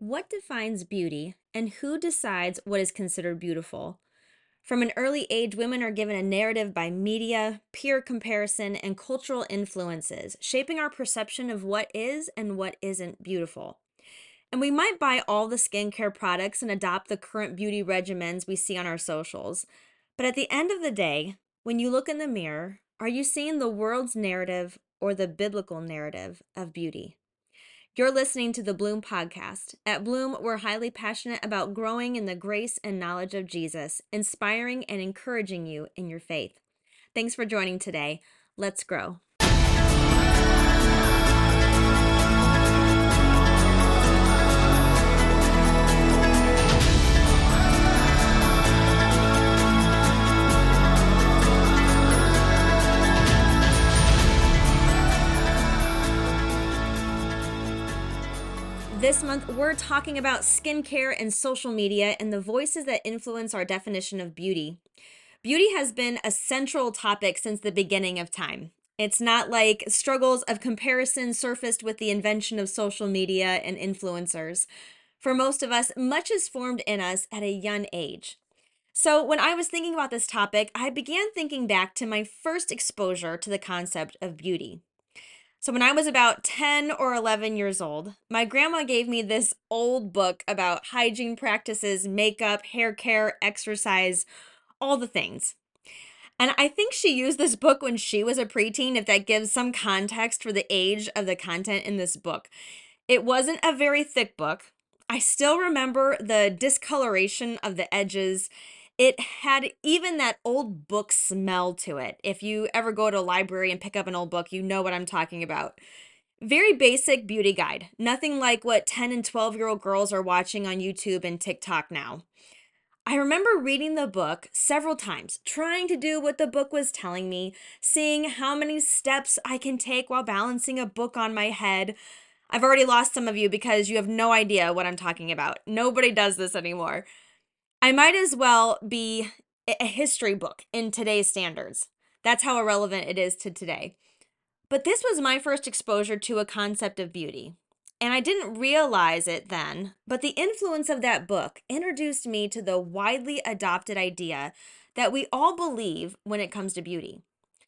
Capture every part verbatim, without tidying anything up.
What defines beauty and who decides what is considered beautiful? From an early age, women are given a narrative by media, peer comparison, and cultural influences, shaping our perception of what is and what isn't beautiful. And we might buy all the skincare products and adopt the current beauty regimens we see on our socials. But at the end of the day, when you look in the mirror, are you seeing the world's narrative or the biblical narrative of beauty? You're listening to the Bloom Podcast. At Bloom, we're highly passionate about growing in the grace and knowledge of Jesus, inspiring and encouraging you in your faith. Thanks for joining today. Let's grow. This month, we're talking about skincare and social media and the voices that influence our definition of beauty. Beauty has been a central topic since the beginning of time. It's not like struggles of comparison surfaced with the invention of social media and influencers. For most of us, much is formed in us at a young age. So when I was thinking about this topic, I began thinking back to my first exposure to the concept of beauty. So when I was about ten or eleven years old, my grandma gave me this old book about hygiene practices, makeup, hair care, exercise, all the things. And I think she used this book when she was a preteen, if that gives some context for the age of the content in this book. It wasn't a very thick book. I still remember the discoloration of the edges. It had even that old book smell to it. If you ever go to a library and pick up an old book, you know what I'm talking about. Very basic beauty guide. Nothing like what ten and twelve-year-old girls are watching on YouTube and TikTok now. I remember reading the book several times, trying to do what the book was telling me, seeing how many steps I can take while balancing a book on my head. I've already lost some of you because you have no idea what I'm talking about. Nobody does this anymore. I might as well be a history book in today's standards. That's how irrelevant it is to today. But this was my first exposure to a concept of beauty. And I didn't realize it then, but the influence of that book introduced me to the widely adopted idea that we all believe when it comes to beauty.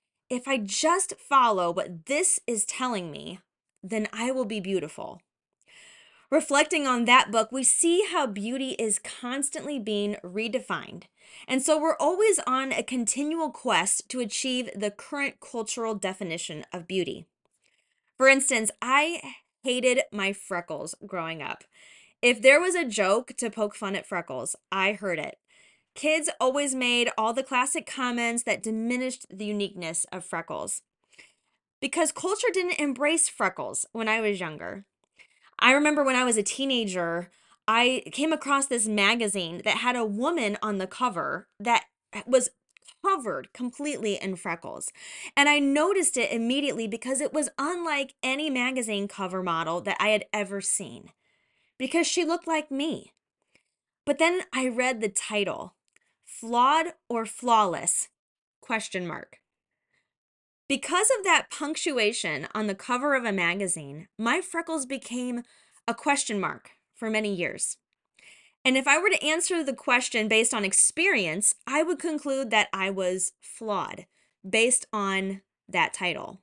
If I just follow what this is telling me, then I will be beautiful. Reflecting on that book, we see how beauty is constantly being redefined. And so we're always on a continual quest to achieve the current cultural definition of beauty. For instance, I hated my freckles growing up. If there was a joke to poke fun at freckles, I heard it. Kids always made all the classic comments that diminished the uniqueness of freckles. Because culture didn't embrace freckles when I was younger. I remember when I was a teenager, I came across this magazine that had a woman on the cover that was covered completely in freckles. And I noticed it immediately because it was unlike any magazine cover model that I had ever seen, because she looked like me. But then I read the title, Flawed or Flawless? Question mark. Because of that punctuation on the cover of a magazine, my freckles became a question mark for many years. And if I were to answer the question based on experience, I would conclude that I was flawed based on that title.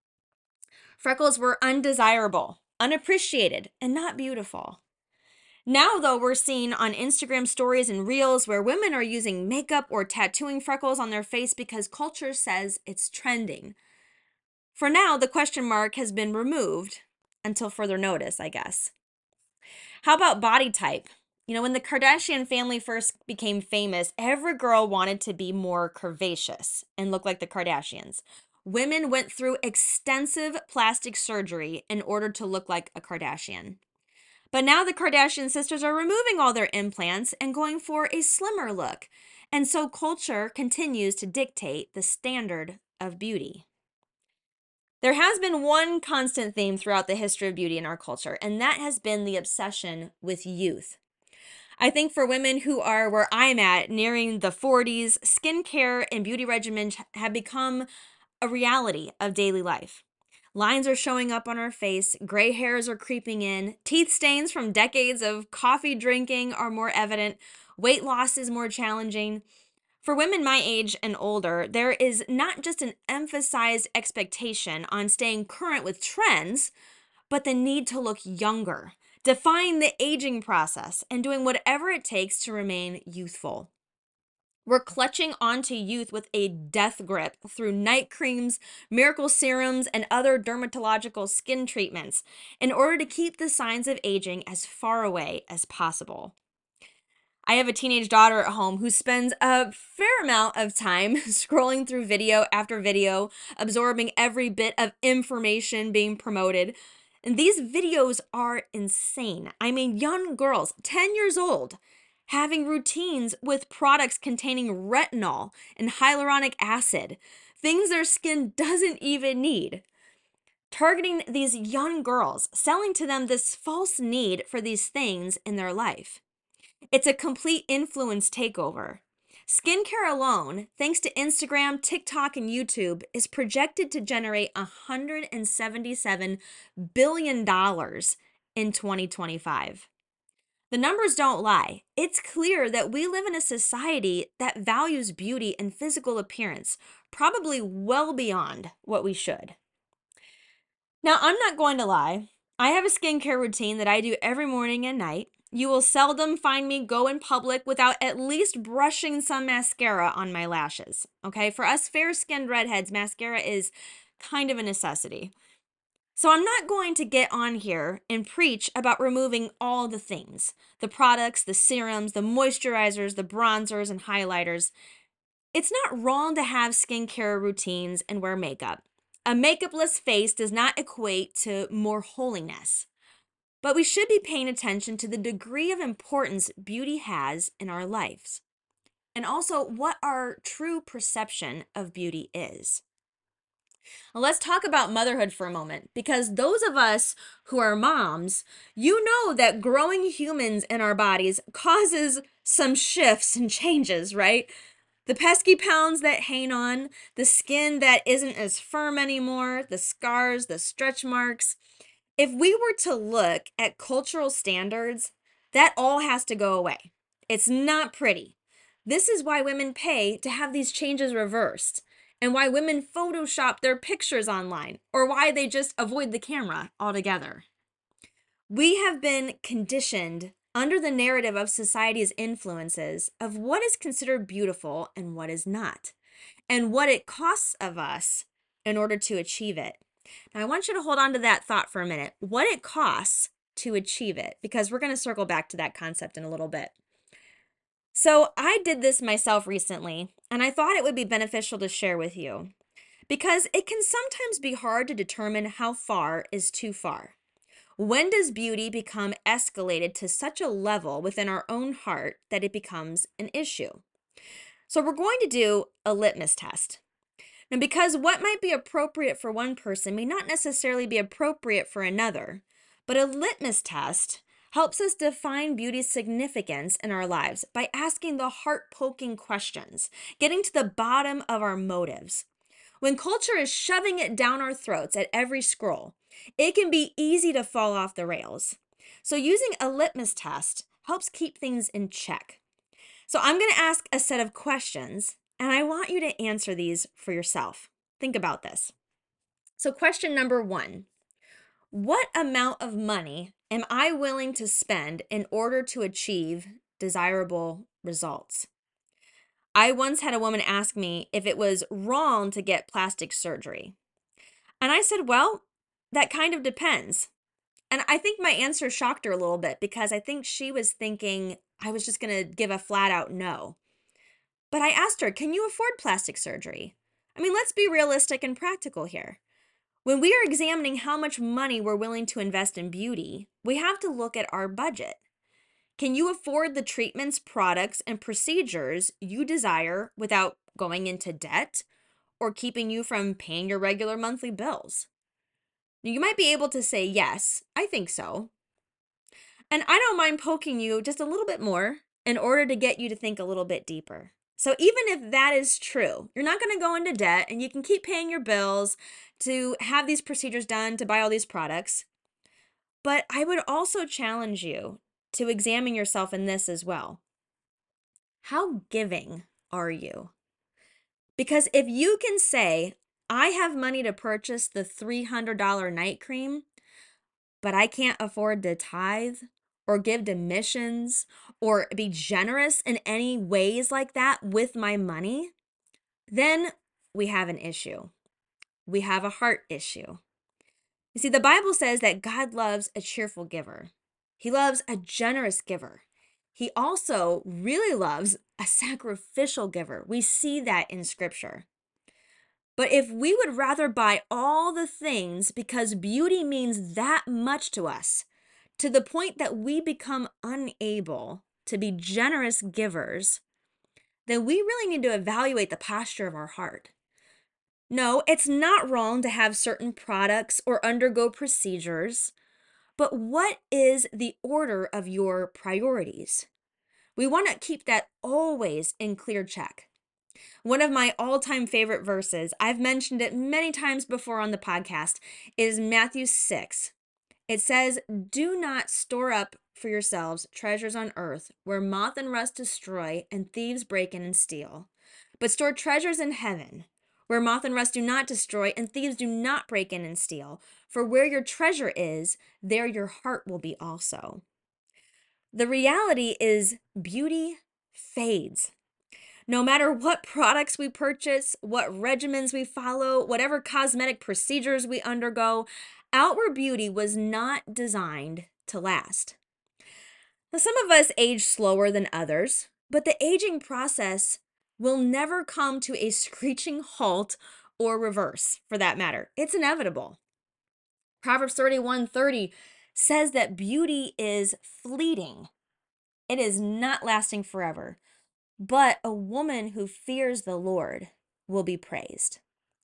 Freckles were undesirable, unappreciated, and not beautiful. Now, though, we're seeing on Instagram stories and reels where women are using makeup or tattooing freckles on their face because culture says it's trending. For now, the question mark has been removed until further notice, I guess. How about body type? You know, when the Kardashian family first became famous, every girl wanted to be more curvaceous and look like the Kardashians. Women went through extensive plastic surgery in order to look like a Kardashian. But now the Kardashian sisters are removing all their implants and going for a slimmer look. And so culture continues to dictate the standard of beauty. There has been one constant theme throughout the history of beauty in our culture, and that has been the obsession with youth. I think for women who are where I'm at, nearing the forties, skincare and beauty regimens have become a reality of daily life. Lines are showing up on our face, gray hairs are creeping in, teeth stains from decades of coffee drinking are more evident, weight loss is more challenging. For women my age and older, there is not just an emphasized expectation on staying current with trends, but the need to look younger, defying the aging process, and doing whatever it takes to remain youthful. We're clutching onto youth with a death grip through night creams, miracle serums, and other dermatological skin treatments in order to keep the signs of aging as far away as possible. I have a teenage daughter at home who spends a fair amount of time scrolling through video after video, absorbing every bit of information being promoted. And these videos are insane. I mean, young girls, ten years old, having routines with products containing retinol and hyaluronic acid, things their skin doesn't even need. Targeting these young girls, selling to them this false need for these things in their life. It's a complete influence takeover. Skincare alone, thanks to Instagram, TikTok, and YouTube, is projected to generate one hundred seventy-seven billion dollars in twenty twenty-five. The numbers don't lie. It's clear that we live in a society that values beauty and physical appearance, probably well beyond what we should. Now, I'm not going to lie. I have a skincare routine that I do every morning and night. You will seldom find me go in public without at least brushing some mascara on my lashes. Okay, for us fair-skinned redheads, mascara is kind of a necessity. So I'm not going to get on here and preach about removing all the things, the products, the serums, the moisturizers, the bronzers, and highlighters. It's not wrong to have skincare routines and wear makeup. A makeupless face does not equate to more holiness. But we should be paying attention to the degree of importance beauty has in our lives, and also what our true perception of beauty is. Well, let's talk about motherhood for a moment, because those of us who are moms, you know that growing humans in our bodies causes some shifts and changes, right? The pesky pounds that hang on, the skin that isn't as firm anymore, the scars, the stretch marks. If we were to look at cultural standards, that all has to go away. It's not pretty. This is why women pay to have these changes reversed, and why women Photoshop their pictures online, or why they just avoid the camera altogether. We have been conditioned under the narrative of society's influences of what is considered beautiful and what is not, and what it costs of us in order to achieve it. Now, I want you to hold on to that thought for a minute. What it costs to achieve it, because we're going to circle back to that concept in a little bit. So I did this myself recently, and I thought it would be beneficial to share with you, because it can sometimes be hard to determine how far is too far. When does beauty become escalated to such a level within our own heart that it becomes an issue? So we're going to do a litmus test. Now, because what might be appropriate for one person may not necessarily be appropriate for another, but a litmus test helps us define beauty's significance in our lives by asking the heart-poking questions, getting to the bottom of our motives. When culture is shoving it down our throats at every scroll, it can be easy to fall off the rails. So using a litmus test helps keep things in check. So I'm going to ask a set of questions, and I want you to answer these for yourself. Think about this. So question number one, what amount of money am I willing to spend in order to achieve desirable results? I once had a woman ask me if it was wrong to get plastic surgery. And I said, well, that kind of depends. And I think my answer shocked her a little bit, because I think she was thinking I was just going to give a flat out no. But I asked her, can you afford plastic surgery? I mean, let's be realistic and practical here. When we are examining how much money we're willing to invest in beauty, we have to look at our budget. Can you afford the treatments, products, and procedures you desire without going into debt or keeping you from paying your regular monthly bills? You might be able to say, yes, I think so. And I don't mind poking you just a little bit more in order to get you to think a little bit deeper. So even if that is true, you're not going to go into debt and you can keep paying your bills to have these procedures done, to buy all these products. But I would also challenge you to examine yourself in this as well. How giving are you? Because if you can say, I have money to purchase the three hundred dollars night cream, but I can't afford to tithe or give to missions or be generous in any ways like that with my money, then we have an issue. We have a heart issue. You see, the Bible says that God loves a cheerful giver. He loves a generous giver. He also really loves a sacrificial giver. We see that in Scripture. But if we would rather buy all the things because beauty means that much to us, to the point that we become unable to be generous givers, then we really need to evaluate the posture of our heart. No, it's not wrong to have certain products or undergo procedures, but what is the order of your priorities? We want to keep that always in clear check. One of my all-time favorite verses, I've mentioned it many times before on the podcast, is Matthew six. It says, "Do not store up for yourselves treasures on earth where moth and rust destroy and thieves break in and steal, but store treasures in heaven where moth and rust do not destroy and thieves do not break in and steal. For where your treasure is, there your heart will be also." The reality is beauty fades. No matter what products we purchase, what regimens we follow, whatever cosmetic procedures we undergo, outward beauty was not designed to last. Now, some of us age slower than others, but the aging process will never come to a screeching halt or reverse, for that matter. It's inevitable. Proverbs thirty-one thirty says that beauty is fleeting. It is not lasting forever. But a woman who fears the Lord will be praised.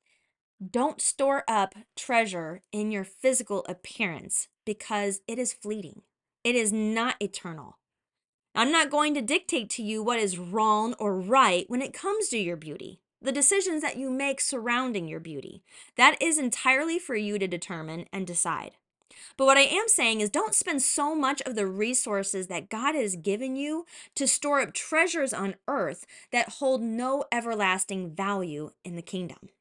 Don't store up treasure in your physical appearance because it is fleeting. It is not eternal. I'm not going to dictate to you what is wrong or right when it comes to your beauty, the decisions that you make surrounding your beauty. That is entirely for you to determine and decide. But what I am saying is don't spend so much of the resources that God has given you to store up treasures on earth that hold no everlasting value in the kingdom.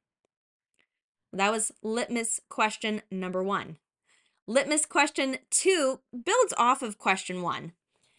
That was litmus question number one. Litmus question two builds off of question one.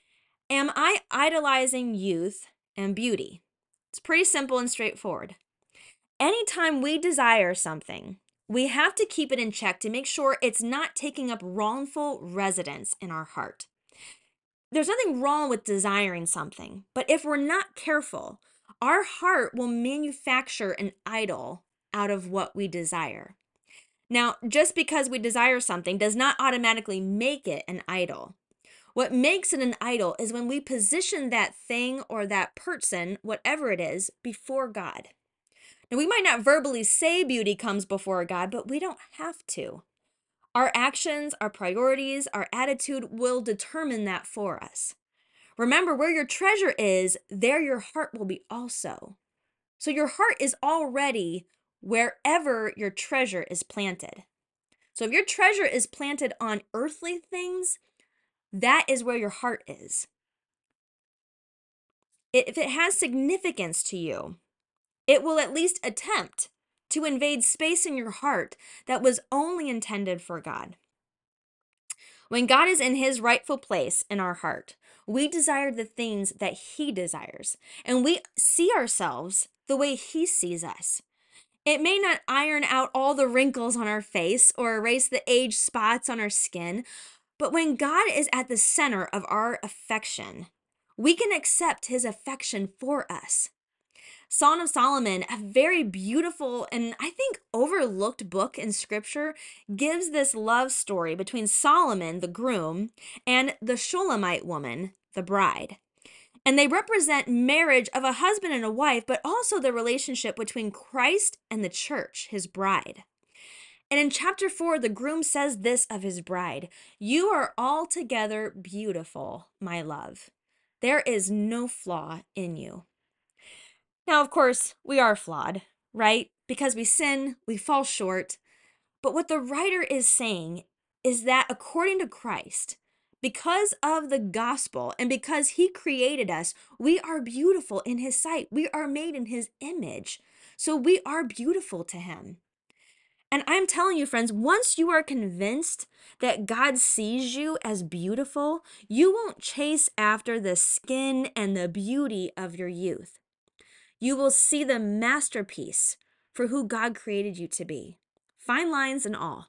Am I idolizing youth and beauty? It's pretty simple and straightforward. Anytime we desire something, we have to keep it in check to make sure it's not taking up wrongful residence in our heart. There's nothing wrong with desiring something, but if we're not careful, our heart will manufacture an idol out of what we desire. Now, just because we desire something does not automatically make it an idol. What makes it an idol is when we position that thing or that person, whatever it is, before God. Now, we might not verbally say beauty comes before God, but we don't have to. Our actions, our priorities, our attitude will determine that for us. Remember, where your treasure is, there your heart will be also. So your heart is already wherever your treasure is planted. So if your treasure is planted on earthly things, that is where your heart is. If it has significance to you, it will at least attempt to invade space in your heart that was only intended for God. When God is in his rightful place in our heart, we desire the things that he desires, and we see ourselves the way he sees us. It may not iron out all the wrinkles on our face or erase the age spots on our skin, but when God is at the center of our affection, we can accept his affection for us. Song of Solomon, a very beautiful and I think overlooked book in scripture, gives this love story between Solomon, the groom, and the Shulamite woman, the bride. And they represent marriage of a husband and a wife, but also the relationship between Christ and the church, his bride. And in chapter four, the groom says this of his bride: "You are altogether beautiful, my love. There is no flaw in you." Now, of course, we are flawed, right? Because we sin, we fall short. But what the writer is saying is that according to Christ, because of the gospel and because he created us, we are beautiful in his sight. We are made in his image. So we are beautiful to him. And I'm telling you, friends, once you are convinced that God sees you as beautiful, you won't chase after the skin and the beauty of your youth. You will see the masterpiece for who God created you to be, fine lines and all.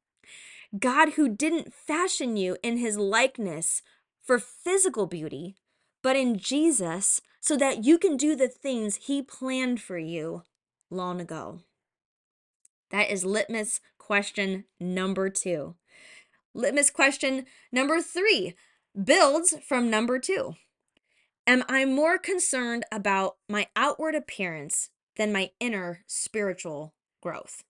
God, who didn't fashion you in his likeness for physical beauty, but in Jesus so that you can do the things he planned for you long ago. That is litmus question number two. Litmus question number three builds from number two. Am I more concerned about my outward appearance than my inner spiritual growth?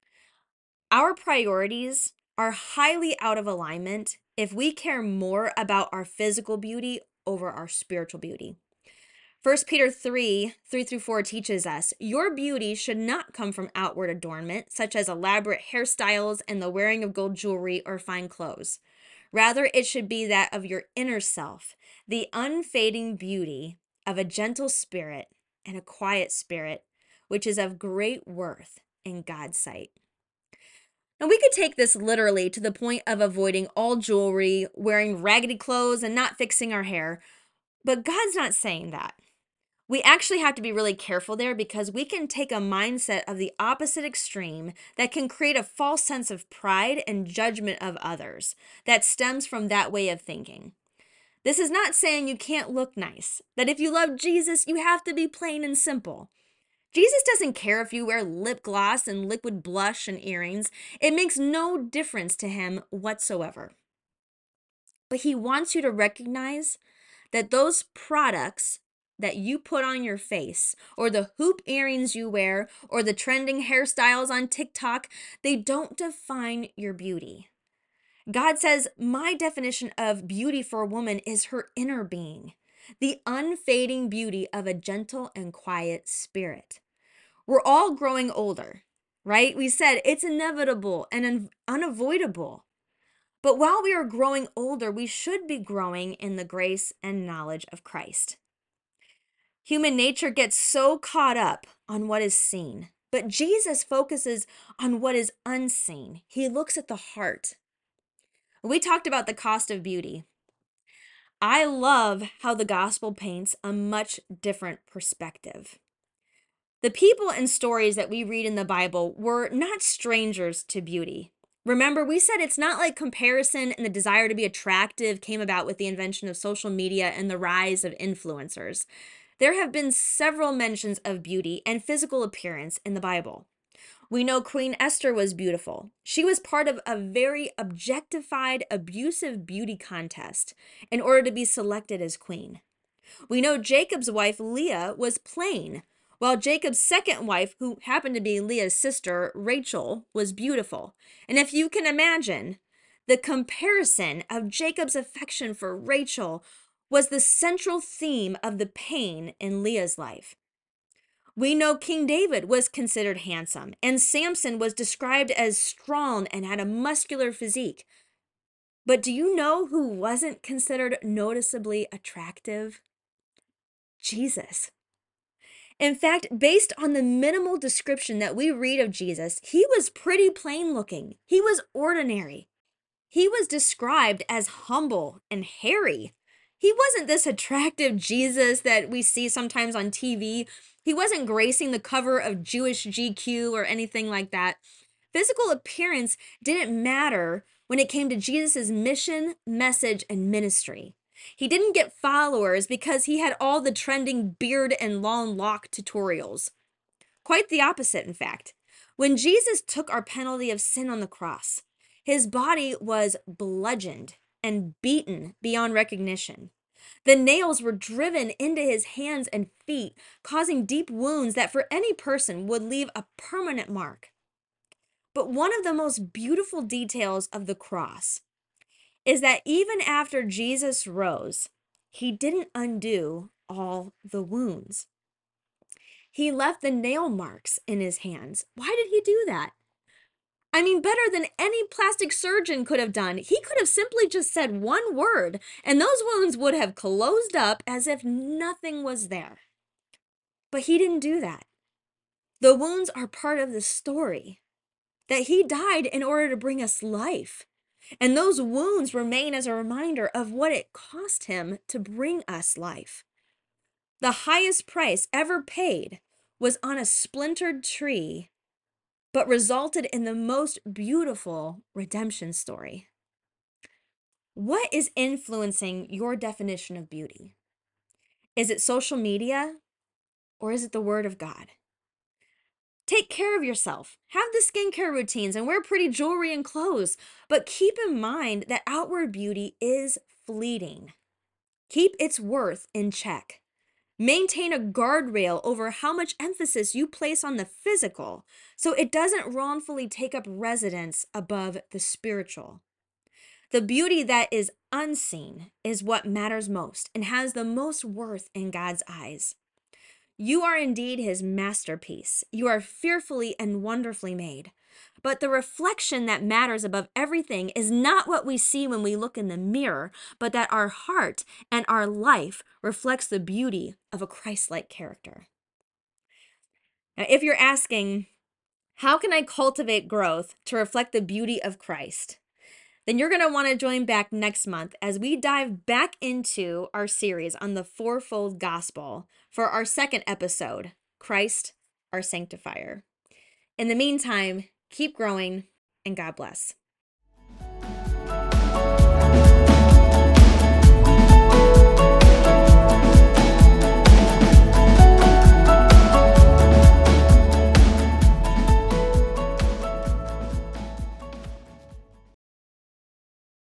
Our priorities are highly out of alignment if we care more about our physical beauty over our spiritual beauty. First Peter three, three through four teaches us, your beauty should not come from outward adornment, such as elaborate hairstyles and the wearing of gold jewelry or fine clothes. Rather, it should be that of your inner self, the unfading beauty of a gentle spirit and a quiet spirit, which is of great worth in God's sight. Now, we could take this literally to the point of avoiding all jewelry, wearing raggedy clothes, and not fixing our hair, but God's not saying that. We actually have to be really careful there because we can take a mindset of the opposite extreme that can create a false sense of pride and judgment of others that stems from that way of thinking. This is not saying you can't look nice, that if you love Jesus, you have to be plain and simple. Jesus doesn't care if you wear lip gloss and liquid blush and earrings. It makes no difference to him whatsoever. But he wants you to recognize that those products that you put on your face, or the hoop earrings you wear, or the trending hairstyles on TikTok, they don't define your beauty. God says, my definition of beauty for a woman is her inner being, the unfading beauty of a gentle and quiet spirit. We're all growing older, right? We said it's inevitable and un- unavoidable. But while we are growing older, we should be growing in the grace and knowledge of Christ. Human nature gets so caught up on what is seen, but Jesus focuses on what is unseen. He looks at the heart. We talked about the cost of beauty. I love how the gospel paints a much different perspective. The people and stories that we read in the Bible were not strangers to beauty. Remember, we said it's not like comparison and the desire to be attractive came about with the invention of social media and the rise of influencers. There have been several mentions of beauty and physical appearance in the Bible. We know Queen Esther was beautiful. She was part of a very objectified, abusive beauty contest in order to be selected as queen. We know Jacob's wife, Leah, was plain, while Jacob's second wife, who happened to be Leah's sister, Rachel, was beautiful. And if you can imagine, the comparison of Jacob's affection for Rachel was the central theme of the pain in Leah's life. We know King David was considered handsome, and Samson was described as strong and had a muscular physique. But do you know who wasn't considered noticeably attractive? Jesus. In fact, based on the minimal description that we read of Jesus, he was pretty plain looking. He was ordinary. He was described as humble and hairy. He wasn't this attractive Jesus that we see sometimes on T V. He wasn't gracing the cover of Jewish G Q or anything like that. Physical appearance didn't matter when it came to Jesus' mission, message, and ministry. He didn't get followers because he had all the trending beard and long lock tutorials. Quite the opposite, in fact. When Jesus took our penalty of sin on the cross, his body was bludgeoned and beaten beyond recognition. The nails were driven into his hands and feet, causing deep wounds that for any person would leave a permanent mark. But one of the most beautiful details of the cross is that even after Jesus rose, he didn't undo all the wounds. He left the nail marks in his hands. Why did he do that? I mean, better than any plastic surgeon could have done. He could have simply just said one word, and those wounds would have closed up as if nothing was there. But he didn't do that. The wounds are part of the story, that he died in order to bring us life. And those wounds remain as a reminder of what it cost him to bring us life. The highest price ever paid was on a splintered tree, but resulted in the most beautiful redemption story. What is influencing your definition of beauty? Is it social media, or is it the Word of God? Take care of yourself. Have the skincare routines and wear pretty jewelry and clothes, but keep in mind that outward beauty is fleeting. Keep its worth in check. Maintain a guardrail over how much emphasis you place on the physical so it doesn't wrongfully take up residence above the spiritual. The beauty that is unseen is what matters most and has the most worth in God's eyes. You are indeed his masterpiece. You are fearfully and wonderfully made. But the reflection that matters above everything is not what we see when we look in the mirror, but that our heart and our life reflects the beauty of a Christ-like character. Now, if you're asking, how can I cultivate growth to reflect the beauty of Christ? Then you're going to want to join back next month as we dive back into our series on the fourfold gospel for our second episode, Christ, our Sanctifier. In the meantime, keep growing and God bless.